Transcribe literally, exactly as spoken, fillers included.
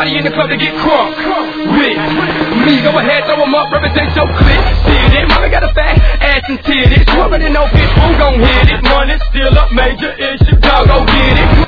Everybody in the club to get crunk with me. Go ahead, throw 'em up, represent your clique. See it, mama got a fat ass and titties. You already know bitch, who gon' hit it? Money still up, major issue, dog, go get it.